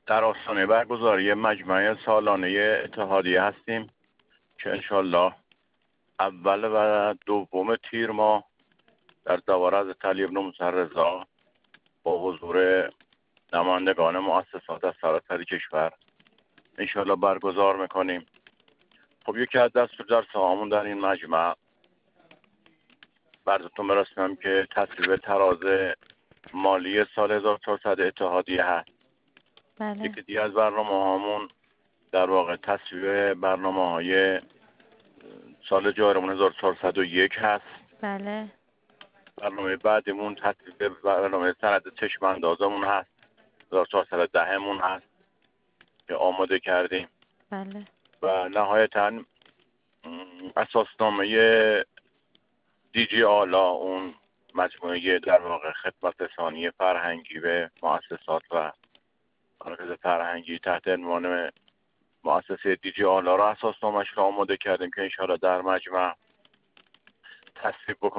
در آستانه برگزاری مجمع سالانه اتحادیه هستیم که انشالله اول و دوم تیر ماه در دوره حضرت علی ابن موسی رضا با حضور نمایندگان مؤسسات از سراسر کشور انشالله برگزار میکنیم. خب یکی از دستورالجلسه‌هامون در این مجمع براتون برسونم که تصویب تراز مالی سال 1400 اتحادیه هست. بله. یکی دیگه از برنامه‌هامون در واقع تصویب برنامه‌های سال جاریمون 1401 هست. بله. برنامه بعدمون تصویب برنامه سند چشم اندازمون هست، 1410 مون هست که آماده کردیم. بله. و نهایتاً اساسنامه دیجی آلا، اون مجموعه در واقع خدمت رسانی فرهنگی به مؤسسات و مراکز فرهنگی تحت عنوان مؤسسه دیجی آلا را اساسنامه‌اش را آماده کردیم که انشاءالله در مجمع تصویب بکنیم.